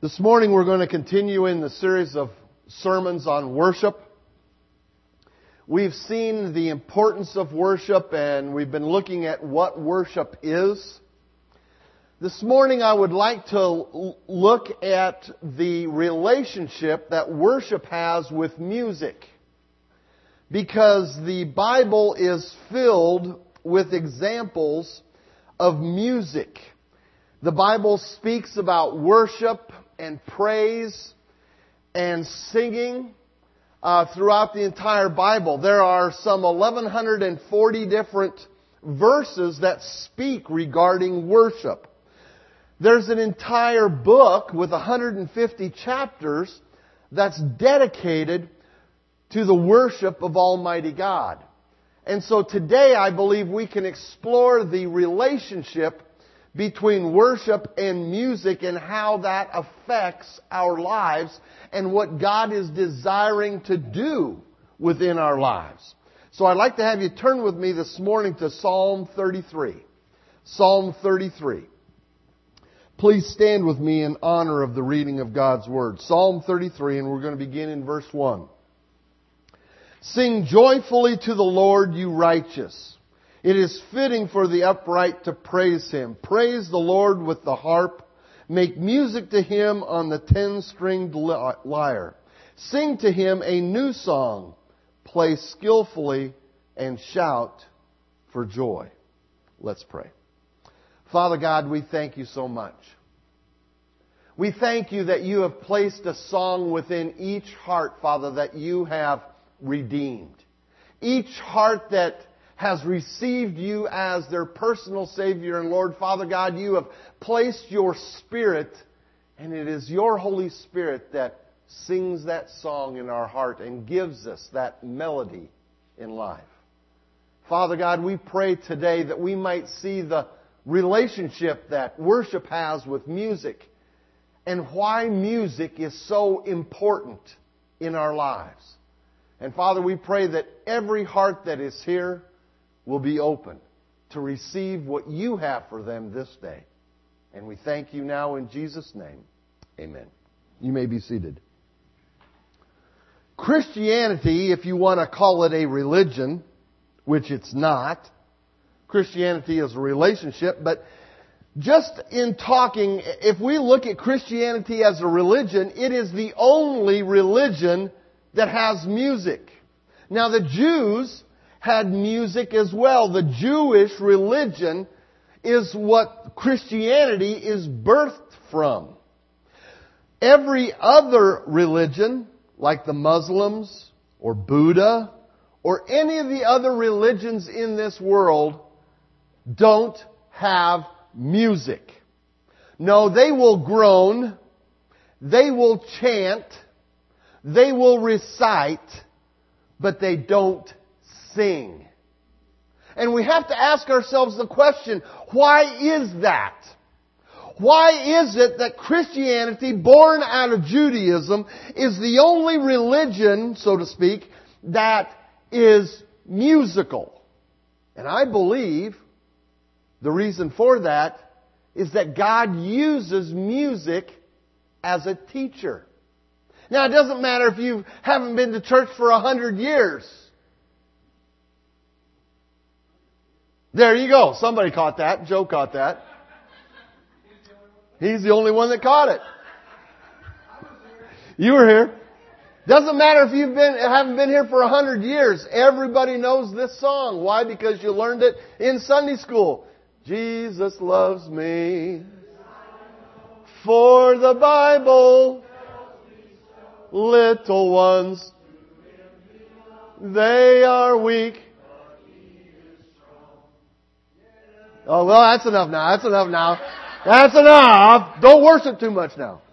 This morning we're going to continue in the series of sermons on worship. We've seen the importance of worship and we've been looking at what worship is. This morning I would like to look at the relationship that worship has with music. Because the Bible is filled with examples of music. The Bible speaks about worship and praise and singing throughout the entire Bible. There are some 1,140 different verses that speak regarding worship. There's an entire book with 150 chapters that's dedicated to the worship of Almighty God. And so today I believe we can explore the relationship between worship and music and how that affects our lives and what God is desiring to do within our lives. So I'd like to have you turn with me this morning to Psalm 33. Psalm 33. Please stand with me in honor of the reading of God's Word. Psalm 33, and we're going to begin in verse 1. Sing joyfully to the Lord, you righteous. It is fitting for the upright to praise Him. Praise the Lord with the harp. Make music to Him on the 10-stringed lyre. Sing to Him a new song. Play skillfully and shout for joy. Let's pray. Father God, we thank You so much. We thank You that You have placed a song within each heart, Father, that You have redeemed. Each heart that has received You as their personal Savior and Lord. Father God, You have placed Your Spirit, and it is Your Holy Spirit that sings that song in our heart and gives us that melody in life. Father God, we pray today that we might see the relationship that worship has with music and why music is so important in our lives. And Father, we pray that every heart that is here will be open to receive what You have for them this day. And we thank You now in Jesus' name. Amen. You may be seated. Christianity, if you want to call it a religion, which it's not. Christianity is a relationship, but just in talking, if we look at Christianity as a religion, it is the only religion that has music. Now the Jews had music as well. The Jewish religion is what Christianity is birthed from. Every other religion, like the Muslims or Buddha or any of the other religions in this world, don't have music. No, they will groan, they will chant, they will recite, but they don't sing. And we have to ask ourselves the question, why is that? Why is it that Christianity, born out of Judaism, is the only religion, so to speak, that is musical? And I believe the reason for that is that God uses music as a teacher. Now, it doesn't matter if you haven't been to church for 100 years. There you go. Somebody caught that. Joe caught that. He's the only one that caught it. You were here. Doesn't matter if haven't been here for 100 years. Everybody knows this song. Why? Because you learned it in Sunday school. Jesus loves me. For the Bible, little ones, they are weak. Oh, well, that's enough now. That's enough now. That's enough. Don't worship too much now.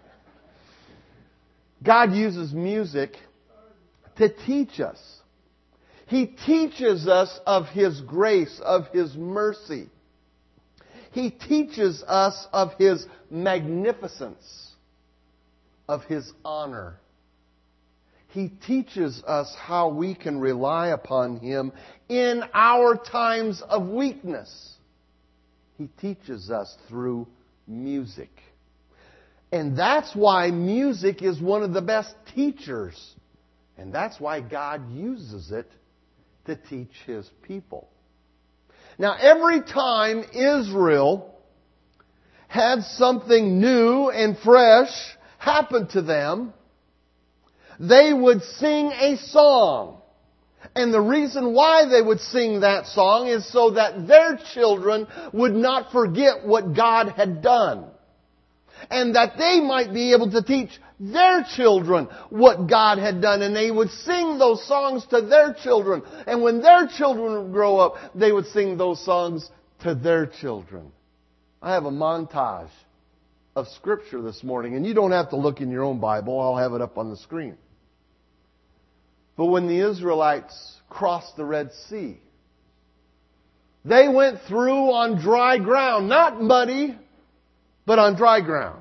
God uses music to teach us. He teaches us of His grace, of His mercy. He teaches us of His magnificence, of His honor. He teaches us how we can rely upon Him in our times of weakness. He teaches us through music. And that's why music is one of the best teachers. And that's why God uses it to teach His people. Now, every time Israel had something new and fresh happen to them, they would sing a song. And the reason why they would sing that song is so that their children would not forget what God had done. And that they might be able to teach their children what God had done. And they would sing those songs to their children. And when their children would grow up, they would sing those songs to their children. I have a montage of Scripture this morning. And you don't have to look in your own Bible. I'll have it up on the screen. But when the Israelites crossed the Red Sea, they went through on dry ground. Not muddy, but on dry ground.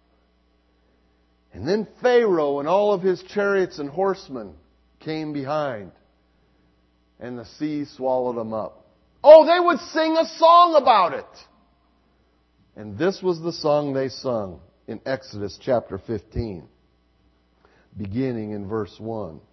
And then Pharaoh and all of his chariots and horsemen came behind. And the sea swallowed them up. Oh, they would sing a song about it. And this was the song they sung in Exodus chapter 15, beginning in verse 1.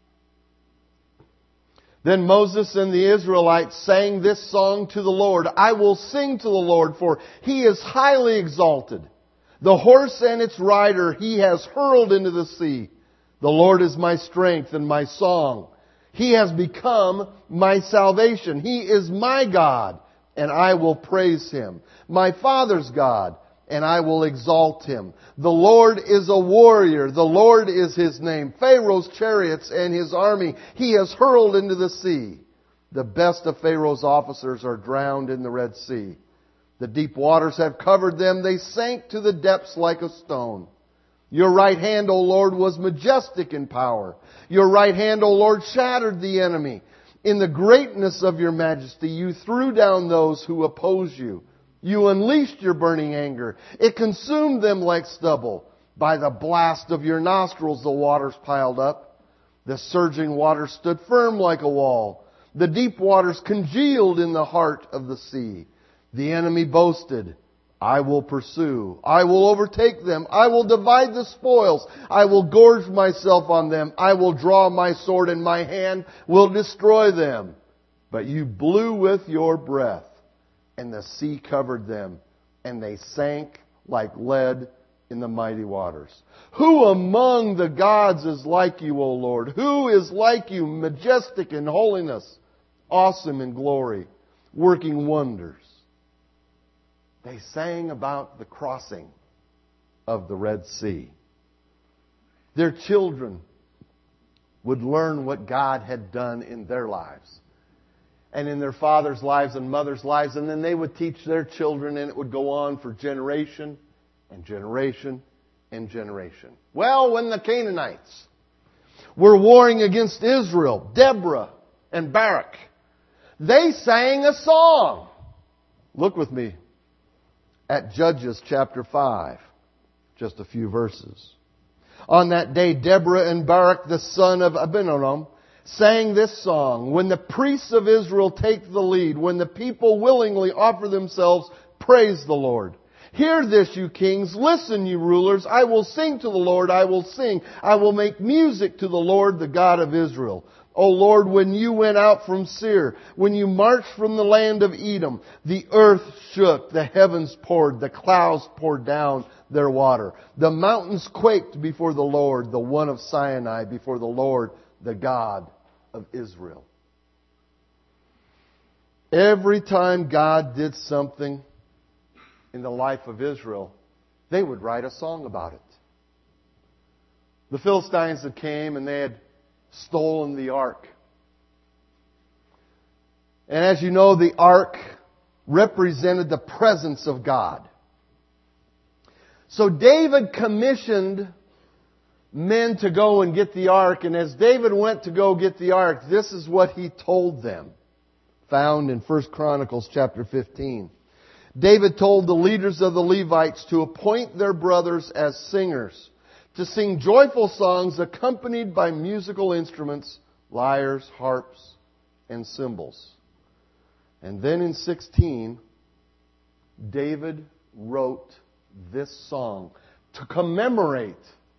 Then Moses and the Israelites sang this song to the Lord. I will sing to the Lord, for He is highly exalted. The horse and its rider He has hurled into the sea. The Lord is my strength and my song. He has become my salvation. He is my God, and I will praise Him. My Father's God, and I will exalt Him. The Lord is a warrior. The Lord is His name. Pharaoh's chariots and his army He has hurled into the sea. The best of Pharaoh's officers are drowned in the Red Sea. The deep waters have covered them. They sank to the depths like a stone. Your right hand, O Lord, was majestic in power. Your right hand, O Lord, shattered the enemy. In the greatness of your majesty, you threw down those who oppose you. You unleashed your burning anger. It consumed them like stubble. By the blast of your nostrils, the waters piled up. The surging waters stood firm like a wall. The deep waters congealed in the heart of the sea. The enemy boasted, I will pursue. I will overtake them. I will divide the spoils. I will gorge myself on them. I will draw my sword, and my hand will destroy them. But you blew with your breath, and the sea covered them, and they sank like lead in the mighty waters. Who among the gods is like you, O Lord? Who is like you, majestic in holiness, awesome in glory, working wonders? They sang about the crossing of the Red Sea. Their children would learn what God had done in their lives and in their fathers' lives and mothers' lives, and then they would teach their children, and it would go on for generation and generation and generation. Well, when the Canaanites were warring against Israel, Deborah and Barak, they sang a song. Look with me at Judges chapter 5, just a few verses. On that day, Deborah and Barak, the son of Abinoam, sang this song. When the priests of Israel take the lead, when the people willingly offer themselves, praise the Lord. Hear this, you kings. Listen, you rulers. I will sing to the Lord. I will sing. I will make music to the Lord, the God of Israel. O Lord, when you went out from Seir, when you marched from the land of Edom, the earth shook, the heavens poured, the clouds poured down their water. The mountains quaked before the Lord, the one of Sinai, before the Lord, the God of Israel. Every time God did something in the life of Israel, they would write a song about it. The Philistines had came and they had stolen the ark. And as you know, the ark represented the presence of God. So David commissioned men to go and get the ark. And as David went to go get the ark, this is what he told them. Found in 1 Chronicles chapter 15. David told the leaders of the Levites to appoint their brothers as singers, to sing joyful songs accompanied by musical instruments, lyres, harps, and cymbals. And then in 16, David wrote this song, to commemorate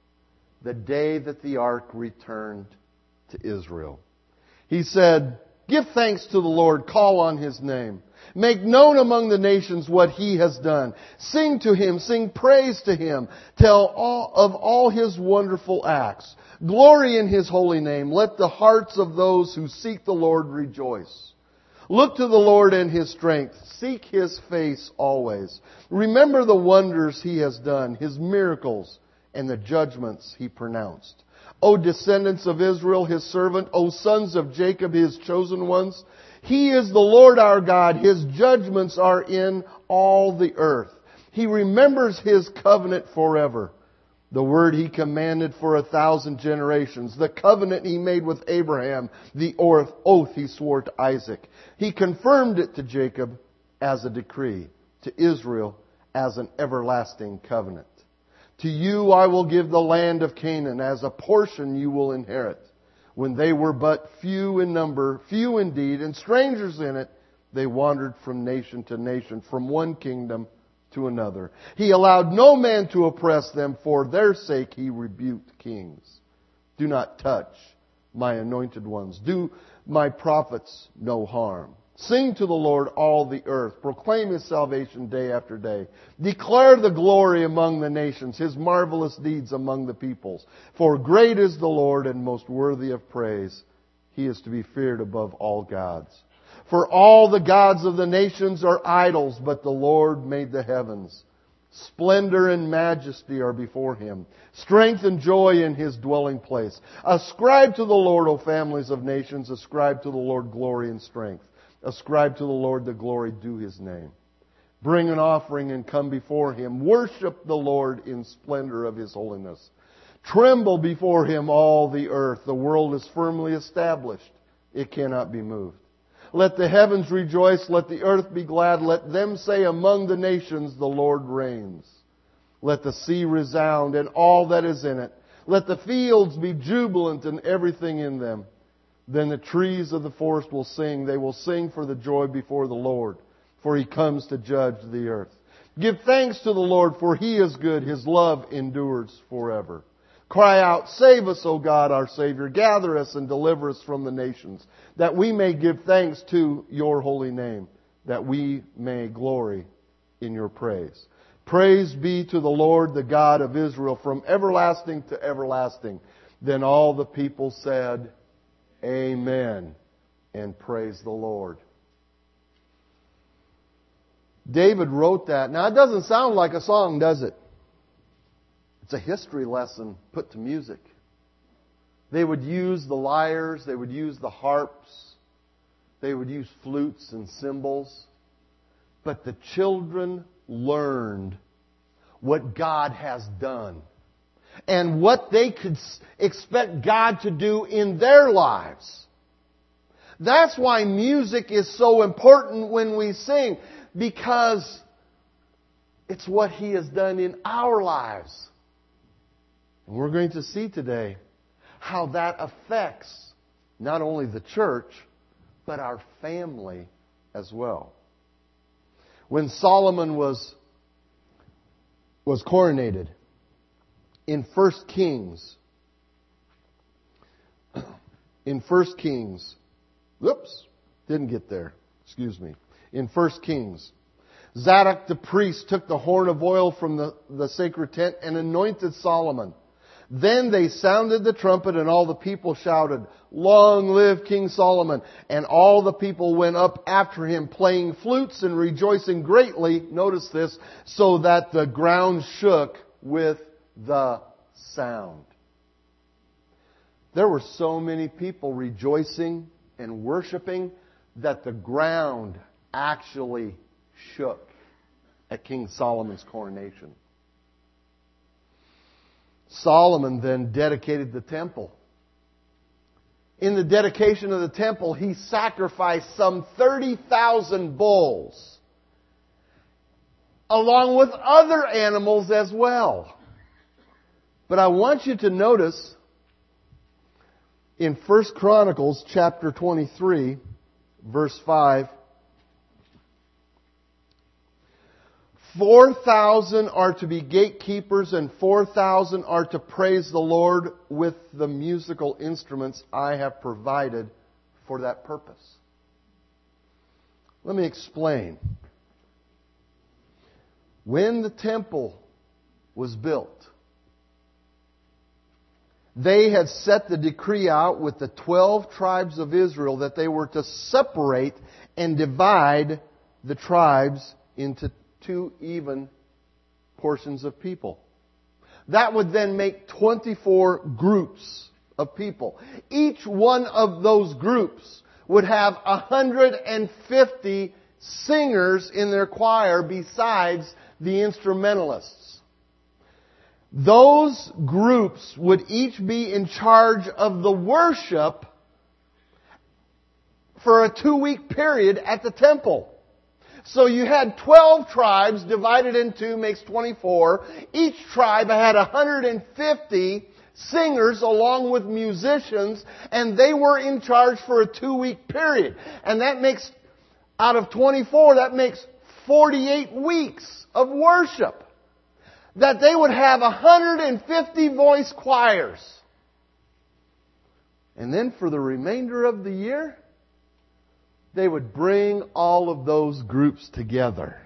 the day that the ark returned to Israel. He said, "Give thanks to the Lord, call on His name. Make known among the nations what He has done. Sing to Him, sing praise to Him. Tell of all His wonderful acts. Glory in His holy name. Let the hearts of those who seek the Lord rejoice. Look to the Lord and His strength. Seek His face always. Remember the wonders He has done, His miracles, and the judgments He pronounced. O descendants of Israel, His servant, O sons of Jacob, His chosen ones, He is the Lord our God. His judgments are in all the earth. He remembers His covenant forever. The word He commanded for 1,000 generations. The covenant He made with Abraham. The oath He swore to Isaac. He confirmed it to Jacob as a decree. To Israel as an everlasting covenant. To you I will give the land of Canaan. As a portion you will inherit. When they were but few in number, few indeed, and strangers in it, they wandered from nation to nation, from one kingdom to another. He allowed no man to oppress them. For their sake He rebuked kings. Do not touch my anointed ones. Do my prophets no harm. Sing to the Lord, all the earth. Proclaim His salvation day after day. Declare the glory among the nations, His marvelous deeds among the peoples. For great is the Lord and most worthy of praise. He is to be feared above all gods. For all the gods of the nations are idols, but the Lord made the heavens. Splendor and majesty are before Him. Strength and joy in His dwelling place. Ascribe to the Lord, O families of nations. Ascribe to the Lord glory and strength. Ascribe to the Lord the glory due His name. Bring an offering and come before Him. Worship the Lord in splendor of His holiness. Tremble before Him, all the earth. The world is firmly established. It cannot be moved. Let the heavens rejoice. Let the earth be glad. Let them say among the nations, the Lord reigns. Let the sea resound and all that is in it. Let the fields be jubilant and everything in them. Then the trees of the forest will sing. They will sing for the joy before the Lord, for He comes to judge the earth. Give thanks to the Lord, for He is good. His love endures forever. Cry out, save us, O God, our Savior. Gather us and deliver us from the nations, that we may give thanks to Your holy name, that we may glory in Your praise. Praise be to the Lord, the God of Israel, from everlasting to everlasting. Then all the people said, Amen, and praise the Lord. David wrote that. Now, it doesn't sound like a song, does it? It's a history lesson put to music. They would use the lyres, they would use the harps, they would use flutes and cymbals. But the children learned what God has done and what they could expect God to do in their lives. That's why music is so important when we sing, because it's what He has done in our lives. And we're going to see today how that affects not only the church, but our family as well. When Solomon was coronated in 1 Kings, in 1 Kings, in 1 Kings, Zadok the priest took the horn of oil from the sacred tent and anointed Solomon. Then they sounded the trumpet and all the people shouted, Long live King Solomon! And all the people went up after him playing flutes and rejoicing greatly, notice this, so that the ground shook with the sound. There were so many people rejoicing and worshiping that the ground actually shook at King Solomon's coronation. Solomon then dedicated the temple. In the dedication of the temple, he sacrificed some 30,000 bulls, along with other animals as well. But I want you to notice in 1 Chronicles chapter 23, verse 5, 4,000 are to be gatekeepers and 4,000 are to praise the Lord with the musical instruments I have provided for that purpose. Let me explain. When the temple was built, they had set the decree out with the 12 tribes of Israel that they were to separate and divide the tribes into 2 even portions of people. That would then make 24 groups of people. Each one of those groups would have 150 singers in their choir besides the instrumentalists. Those groups would each be in charge of the worship for a 2-week period at the temple. So you had 12 tribes divided in 2 makes 24. Each tribe had 150 singers along with musicians, and they were in charge for a 2-week period. And that makes, out of 24, that makes 48 weeks of worship. That they would have 150 voice choirs. And then for the remainder of the year, they would bring all of those groups together.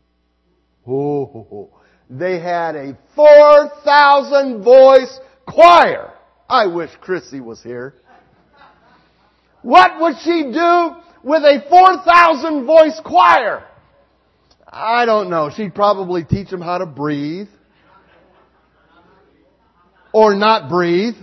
Oh, they had a 4,000 voice choir. I wish Chrissy was here. What would she do with a 4,000 voice choir? I don't know. She'd probably teach them how to breathe. Or not breathe.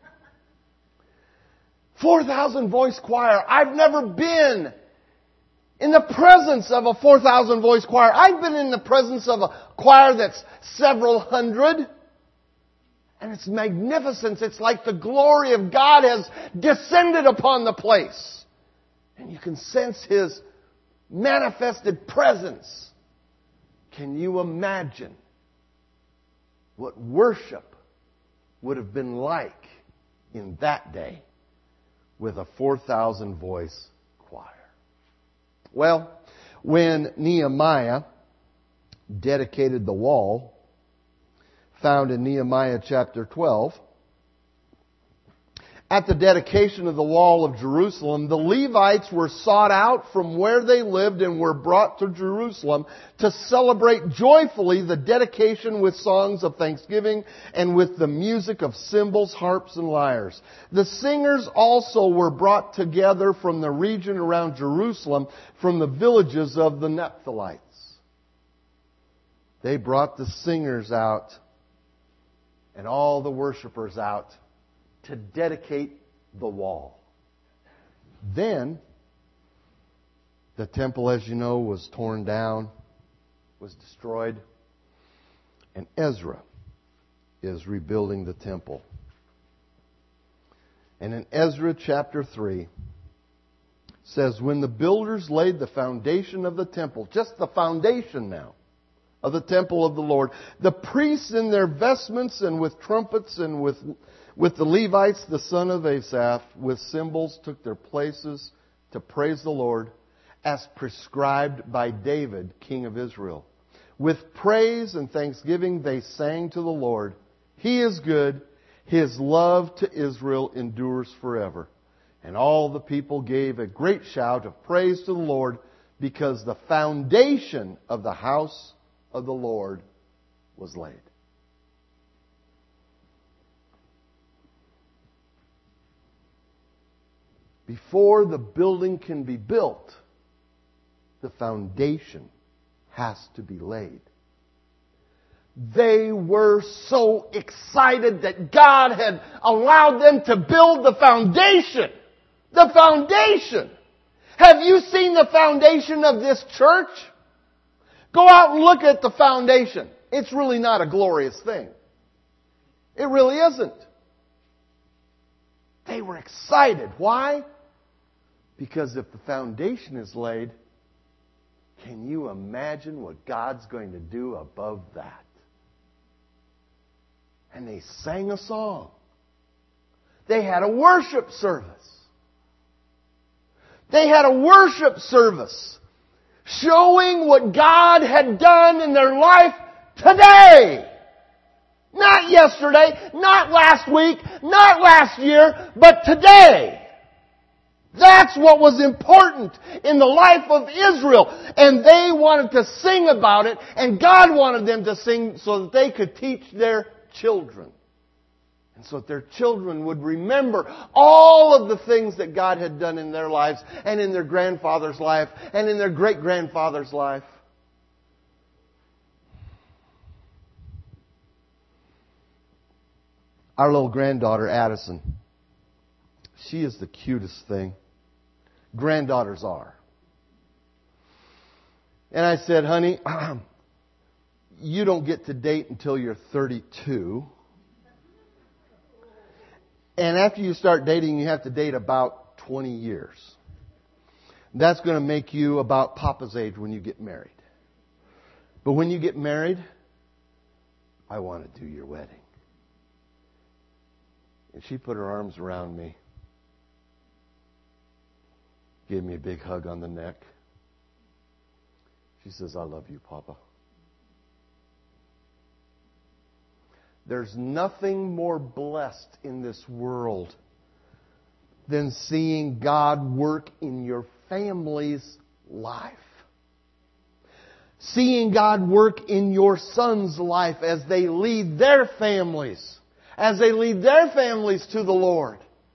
4,000 voice choir. I've never been in the presence of a 4,000 voice choir. I've been in the presence of a choir that's several hundred. And it's magnificent. It's like the glory of God has descended upon the place. And you can sense His manifested presence. Can you imagine what worship would have been like in that day with a 4,000 voice choir? Well, when Nehemiah dedicated the wall, found in Nehemiah chapter 12, at the dedication of the wall of Jerusalem, the Levites were sought out from where they lived and were brought to Jerusalem to celebrate joyfully the dedication with songs of thanksgiving and with the music of cymbals, harps, and lyres. The singers also were brought together from the region around Jerusalem, from the villages of the Naphtalites. They brought the singers out and all the worshipers out to dedicate the wall. Then, the temple, as you know, was torn down, was destroyed, and Ezra is rebuilding the temple. And in Ezra chapter 3, says, when the builders laid the foundation of the temple, just the foundation now, of the temple of the Lord, the priests in their vestments and with trumpets and with the Levites, the son of Asaph, with cymbals took their places to praise the Lord as prescribed by David, king of Israel. With praise and thanksgiving they sang to the Lord. He is good. His love to Israel endures forever. And all the people gave a great shout of praise to the Lord because the foundation of the house of the Lord was laid. Before the building can be built, the foundation has to be laid. They were so excited that God had allowed them to build the foundation. The foundation! Have you seen the foundation of this church? Go out and look at the foundation. It's really not a glorious thing. It really isn't. They were excited. Why? Because if the foundation is laid, can you imagine what God's going to do above that? And they sang a song. They had a worship service. They had a worship service showing what God had done in their life today. Not yesterday, not last week, not last year, but today. That's what was important in the life of Israel. And they wanted to sing about it, and God wanted them to sing so that they could teach their children. And so that their children would remember all of the things that God had done in their lives, and in their grandfather's life, and in their great-grandfather's life. Our little granddaughter, Addison, she is the cutest thing. Granddaughters are. And I said, honey, you don't get to date until you're 32. And after you start dating, you have to date about 20 years. That's going to make you about Papa's age when you get married. But when you get married, I want to do your wedding. And she put her arms around me, gave me a big hug on the neck. She says, I love you, Papa. There's nothing more blessed in this world than seeing God work in your family's life. Seeing God work in your son's life as they lead their families. As they lead their families to the Lord.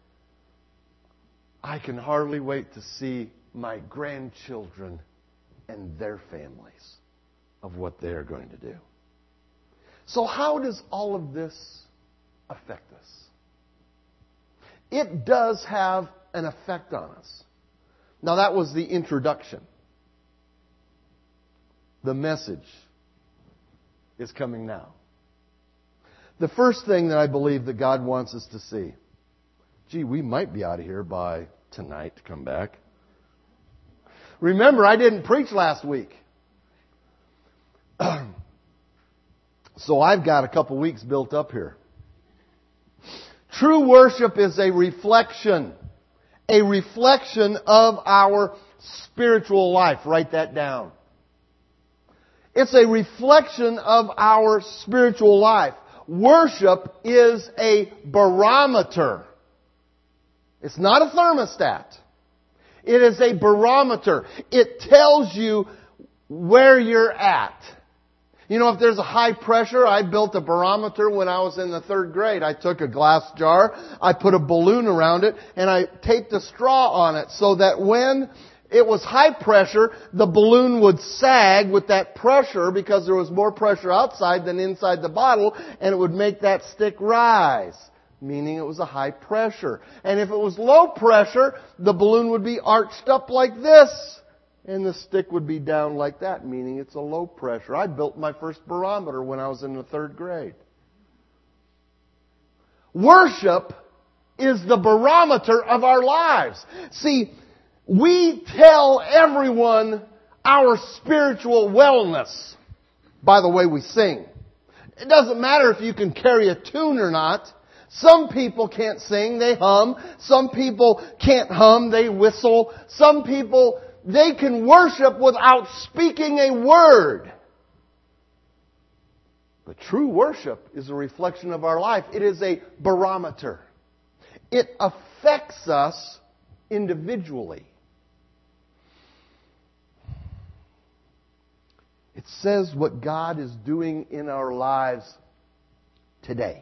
I can hardly wait to see my grandchildren and their families of what they are going to do. So how does all of this affect us? It does have an effect on us. Now that was the introduction. The message is coming now. The first thing that I believe that God wants us to see. Gee, we might be out of here by tonight to come back. Remember, I didn't preach last week. So I've got a couple weeks built up here. True worship is a reflection of our spiritual life. Write that down. It's a reflection of our spiritual life. Worship is a barometer. It's not a thermostat. It is a barometer. It tells you where you're at. You know, if there's a high pressure, I built a barometer when I was in the 3rd grade. I took a glass jar, I put a balloon around it, and I taped a straw on it so that when it was high pressure, the balloon would sag with that pressure because there was more pressure outside than inside the bottle, and it would make that stick rise, meaning it was a high pressure. And if it was low pressure, the balloon would be arched up like this, and the stick would be down like that, meaning it's a low pressure. I built my first barometer when I was in the 3rd grade. Worship is the barometer of our lives. See, we tell everyone our spiritual wellness by the way we sing. It doesn't matter if you can carry a tune or not. Some people can't sing, they hum. Some people can't hum, they whistle. Some people, they can worship without speaking a word. But true worship is a reflection of our life. It is a barometer. It affects us individually. It says what God is doing in our lives today.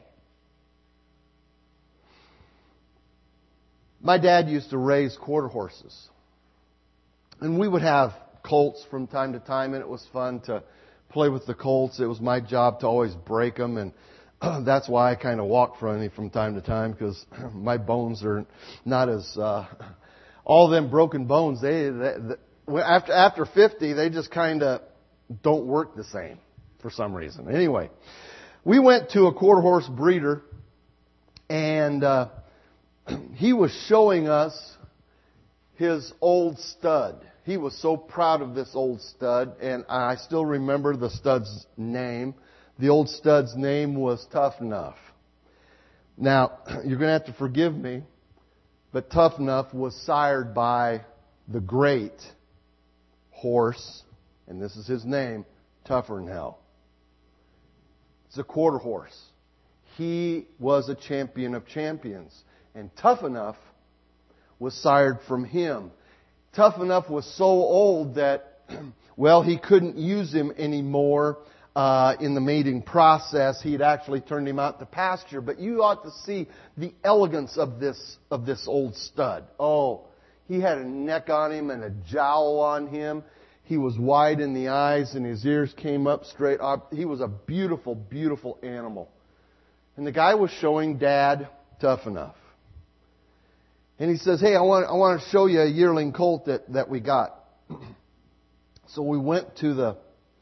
My dad used to raise quarter horses. And we would have colts from time to time, and it was fun to play with the colts. It was my job to always break them, and that's why I kind of walk funny from time to time, because my bones are not as... all them broken bones, after 50, they just kind of don't work the same for some reason. Anyway, we went to a quarter horse breeder, and he was showing us his old stud. He was so proud of this old stud, and I still remember the stud's name. The old stud's name was Tough Enough. Now, you're going to have to forgive me, but Tough Enough was sired by the great horse, and this is his name, tougher than hell. It's a quarter horse. He was a champion of champions. And Tough Enough was sired from him. Tough Enough was so old that, well, he couldn't use him anymore in the mating process. He had actually turned him out to pasture. But you ought to see the elegance of this old stud. Oh, he had a neck on him and a jowl on him. He was wide in the eyes and his ears came up straight up. He was a beautiful, beautiful animal. And the guy was showing Dad Tough Enough. And he says, hey, I want to show you a yearling colt that we got. So we went to the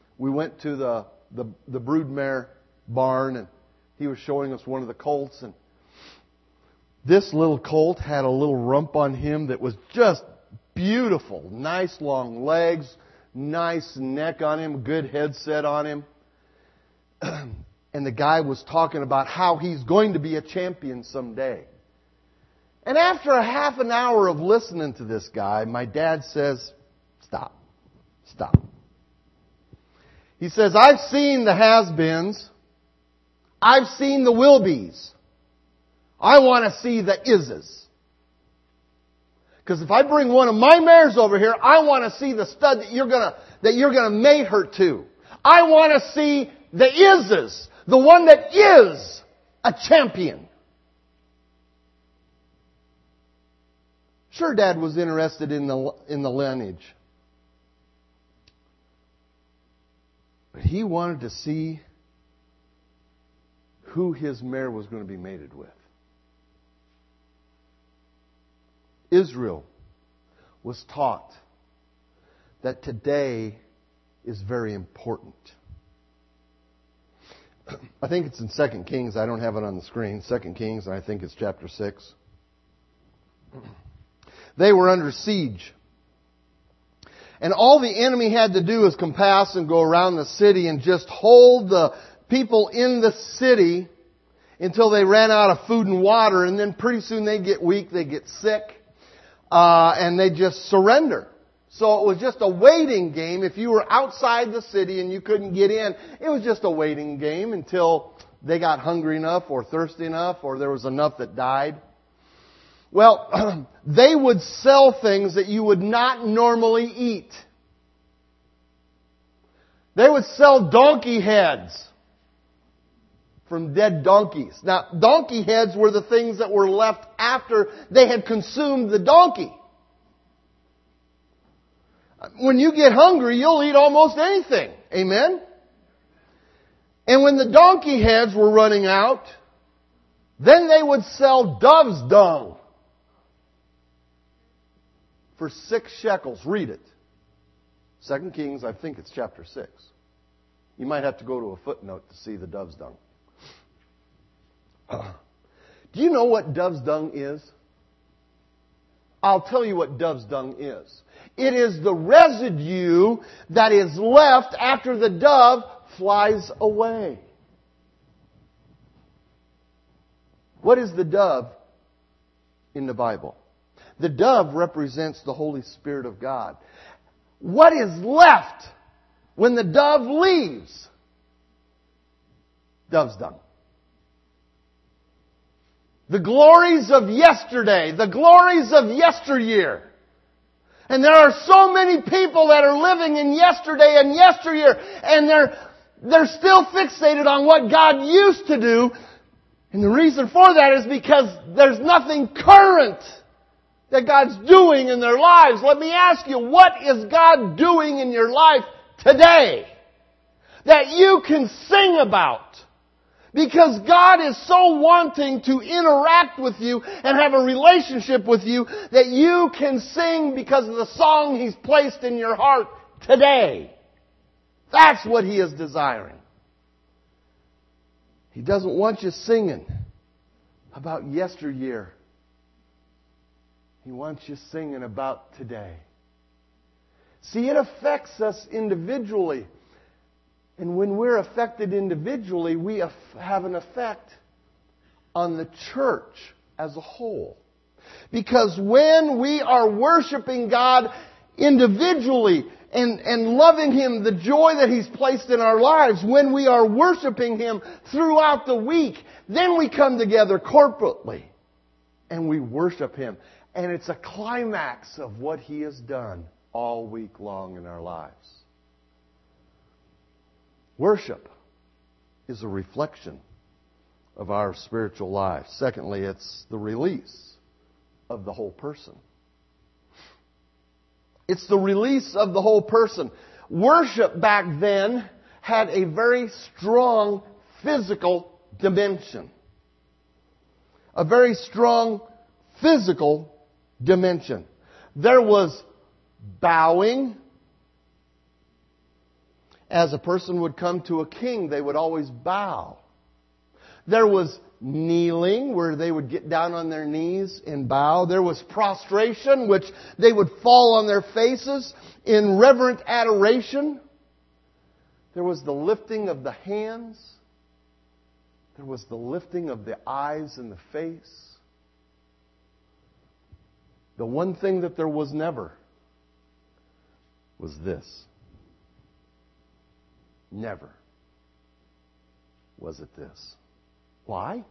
broodmare barn, and he was showing us one of the colts, and this little colt had a little rump on him that was just beautiful. Nice long legs, nice neck on him, good headset on him. And the guy was talking about how he's going to be a champion someday. And after a half an hour of listening to this guy, my dad says, stop. He says, I've seen the has-beens. I've seen the will-be's. I want to see the is's. Because if I bring one of my mares over here, I want to see the stud that you're gonna mate her to. I want to see the is's, the one that is a champion. Sure, Dad was interested in the lineage. But he wanted to see who his mare was going to be mated with. Israel was taught that today is very important. I think it's in 2 Kings. I don't have it on the screen. 2 Kings, and I think it's chapter 6. They were under siege. And all the enemy had to do is compass and go around the city and just hold the people in the city until they ran out of food and water. And then pretty soon they get weak, they get sick, and they just surrender. So it was just a waiting game. If you were outside the city and you couldn't get in, it was just a waiting game until they got hungry enough or thirsty enough or there was enough that died. Well, they would sell things that you would not normally eat. They would sell donkey heads from dead donkeys. Now, donkey heads were the things that were left after they had consumed the donkey. When you get hungry, you'll eat almost anything. Amen? And when the donkey heads were running out, then they would sell dove's dung. For 6 shekels. Read it. 2 Kings, I think it's chapter 6. You might have to go to a footnote to see the dove's dung. Do you know what dove's dung is? I'll tell you what dove's dung is. It is the residue that is left after the dove flies away. What is the dove in the Bible? The dove represents the Holy Spirit of God. What is left when the dove leaves? Dove's dung. The glories of yesterday, the glories of yesteryear. And there are so many people that are living in yesterday and yesteryear, and they're still fixated on what God used to do. And the reason for that is because there's nothing current that God's doing in their lives. Let me ask you, what is God doing in your life today that you can sing about? Because God is so wanting to interact with you and have a relationship with you that you can sing because of the song He's placed in your heart today. That's what He is desiring. He doesn't want you singing about yesteryear. He wants you singing about today. See, it affects us individually. And when we're affected individually, we have an effect on the church as a whole. Because when we are worshiping God individually and loving Him, the joy that He's placed in our lives, when we are worshiping Him throughout the week, then we come together corporately and we worship Him. And it's a climax of what He has done all week long in our lives. Worship is a reflection of our spiritual life. Secondly, it's the release of the whole person. It's the release of the whole person. Worship back then had a very strong physical dimension. A very strong physical dimension. There was bowing. As a person would come to a king, they would always bow. There was kneeling, where they would get down on their knees and bow. There was prostration, which they would fall on their faces in reverent adoration. There was the lifting of the hands. There was the lifting of the eyes and the face. The one thing that there was never was this. Never was it this. Why?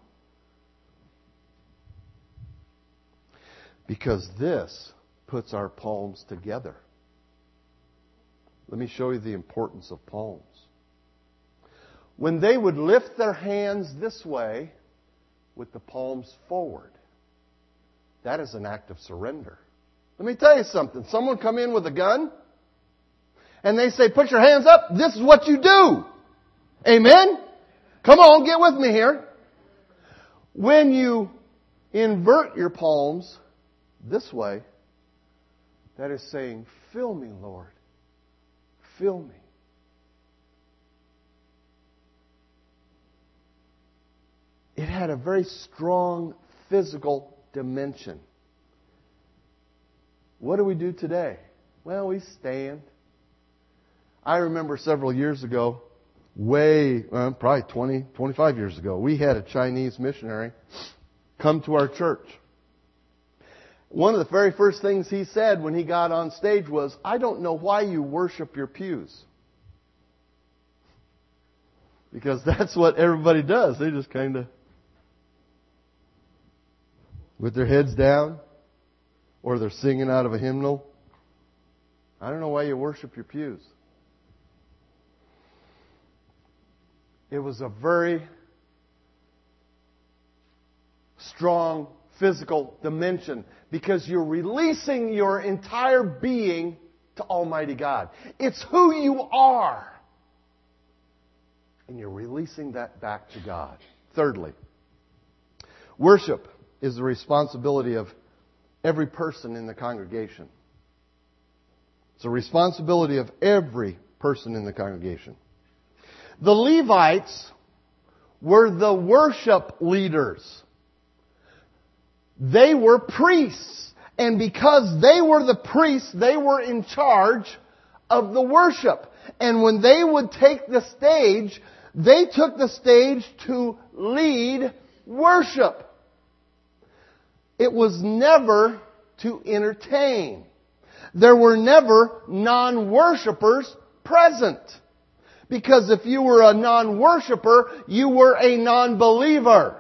Because this puts our palms together. Let me show you the importance of palms. When they would lift their hands this way with the palms forward, that is an act of surrender. Let me tell you something. Someone come in with a gun and they say, put your hands up. This is what you do. Amen? Come on, get with me here. When you invert your palms this way, that is saying, fill me, Lord. Fill me. It had a very strong physical dimension. What do we do today? Well, we stand. I remember several years ago, probably 20, 25 years ago, we had a Chinese missionary come to our church. One of the very first things he said when he got on stage was, I don't know why you worship your pews. Because that's what everybody does. They just kind of, with their heads down, or they're singing out of a hymnal. I don't know why you worship your pews. It was a very strong physical dimension because you're releasing your entire being to Almighty God. It's who you are. And you're releasing that back to God. Thirdly, worship is the responsibility of every person in the congregation. It's a responsibility of every person in the congregation. The Levites were the worship leaders. They were priests. And because they were the priests, they were in charge of the worship. And when they would take the stage, they took the stage to lead worship. It was never to entertain. There were never non-worshipers present. Because if you were a non-worshiper, you were a non-believer.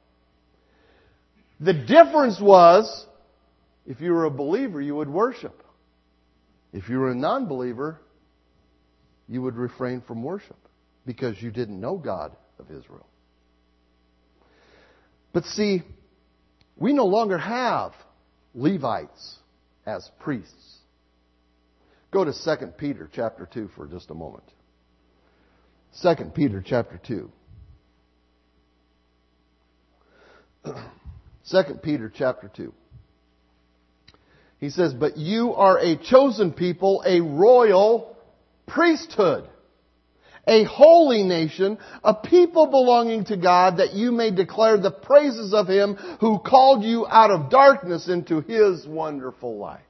The difference was, if you were a believer, you would worship. If you were a non-believer, you would refrain from worship. Because you didn't know God of Israel. But see, we no longer have Levites as priests. Go to 2 Peter chapter 2 for just a moment. 2 Peter chapter 2. 2 Peter chapter 2. He says, but you are a chosen people, a royal priesthood, a holy nation, a people belonging to God, that you may declare the praises of Him who called you out of darkness into His wonderful light.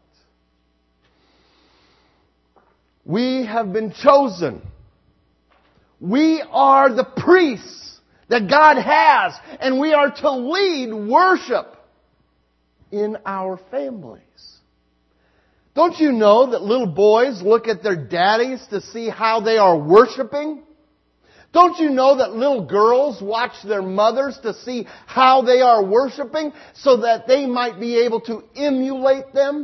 We have been chosen. We are the priests that God has, and we are to lead worship in our families. Don't you know that little boys look at their daddies to see how they are worshiping? Don't you know that little girls watch their mothers to see how they are worshiping so that they might be able to emulate them?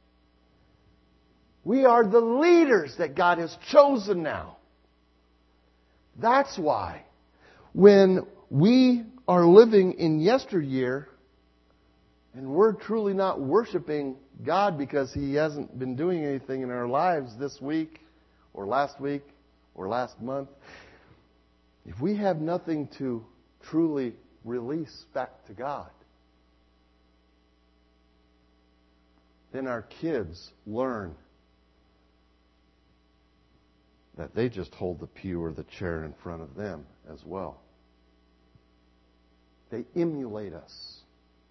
We are the leaders that God has chosen now. That's why when we are living in yesteryear and we're truly not worshiping God because He hasn't been doing anything in our lives this week or last month, if we have nothing to truly release back to God, then our kids learn that they just hold the pew or the chair in front of them as well. They emulate us.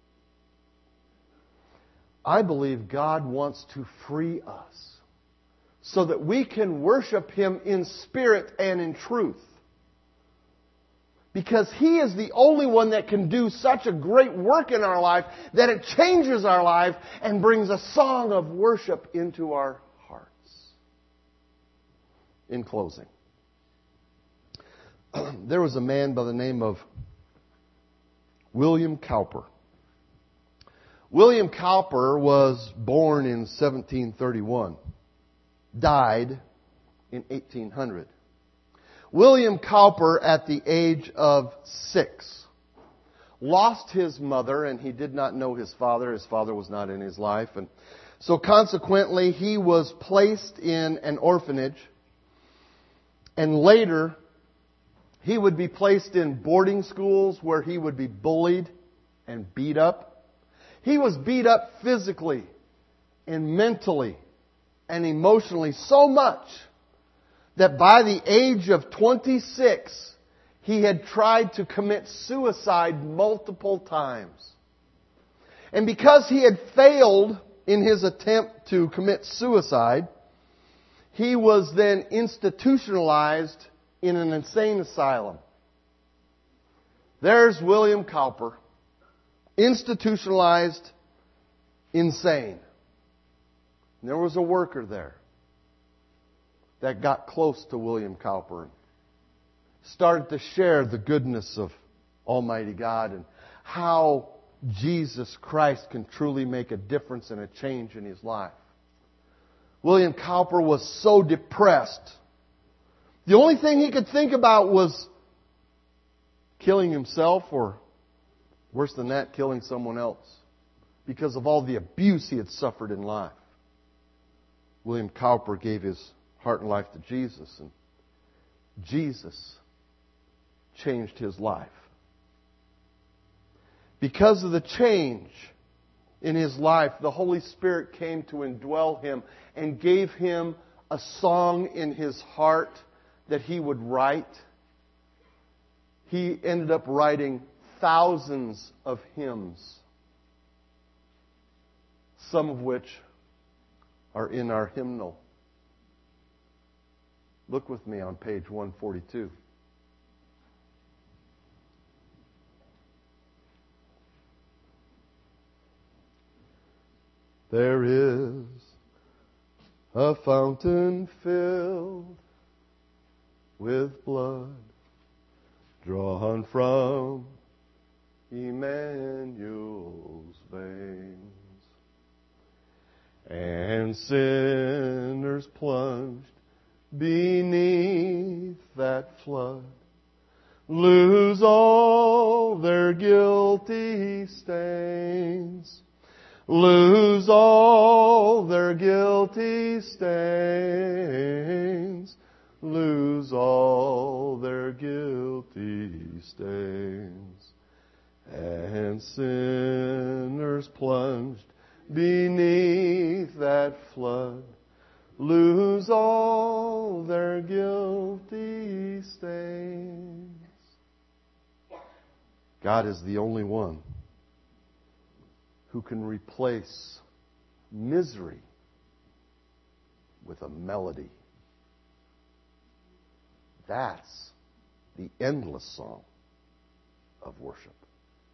I believe God wants to free us so that we can worship Him in spirit and in truth. Because He is the only one that can do such a great work in our life that it changes our life and brings a song of worship into our hearts. In closing, there was a man by the name of William Cowper. William Cowper was born in 1731, died in 1800. William Cowper, at the age of 6, lost his mother, and he did not know his father. His father was not in his life. And so consequently, he was placed in an orphanage. And later, he would be placed in boarding schools where he would be bullied and beat up. He was beat up physically and mentally and emotionally so much that by the age of 26, he had tried to commit suicide multiple times. And because he had failed in his attempt to commit suicide, he was then institutionalized in an insane asylum. There's William Cowper, institutionalized, insane. And there was a worker there that got close to William Cowper and started to share the goodness of Almighty God and how Jesus Christ can truly make a difference and a change in his life. William Cowper was so depressed. The only thing he could think about was killing himself, or worse than that, killing someone else, because of all the abuse he had suffered in life. William Cowper gave his heart and life to Jesus, and Jesus changed his life. Because of the change in his life, the Holy Spirit came to indwell him and gave him a song in his heart that he would write. He ended up writing thousands of hymns, some of which are in our hymnal. Look with me on page 142. There is a fountain filled with blood drawn from Emmanuel's veins, and sinners plunged beneath that flood lose all their guilty stains. Lose all their guilty stains. Lose all their guilty stains. And sinners plunged beneath that flood lose all their guilty stains. God is the only one who can replace misery with a melody. That's the endless song of worship.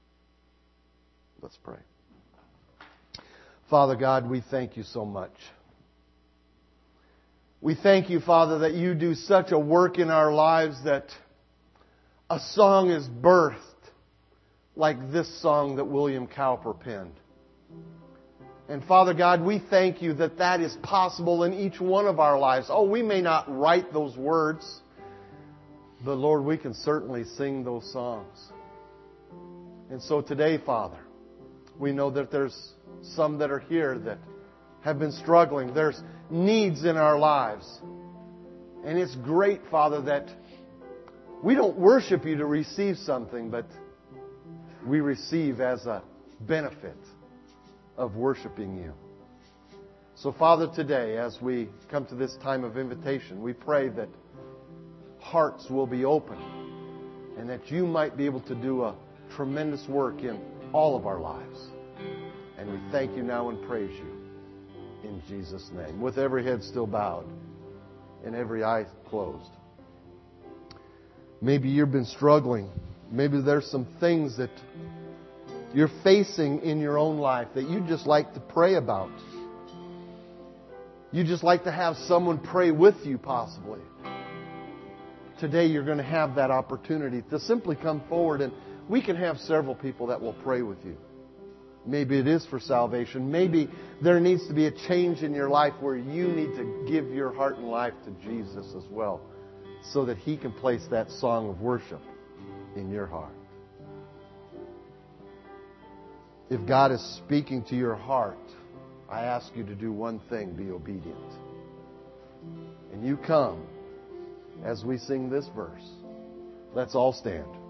Let's pray. Father God, we thank you so much We thank you, Father, that you do such a work in our lives that a song is birthed like this song that William Cowper penned. And Father God, we thank you that that is possible in each one of our lives. Oh, we may not write those words, but Lord, we can certainly sing those songs. And so today, Father, we know that there's some that are here that have been struggling. There's needs in our lives. And it's great, Father, that we don't worship you to receive something, but we receive as a benefit of worshiping you. So, Father, today, as we come to this time of invitation, we pray that hearts will be open and that you might be able to do a tremendous work in all of our lives. And we thank you now and praise you in Jesus' name, with every head still bowed and every eye closed. Maybe you've been struggling. Maybe there's some things that you're facing in your own life that you just like to pray about. You just like to have someone pray with you, possibly. Today you're going to have that opportunity to simply come forward, and we can have several people that will pray with you. Maybe it is for salvation. Maybe there needs to be a change in your life where you need to give your heart and life to Jesus as well, so that He can place that song of worship in your heart. If God is speaking to your heart, I ask you to do one thing: be obedient. And you come as we sing this verse. Let's all stand.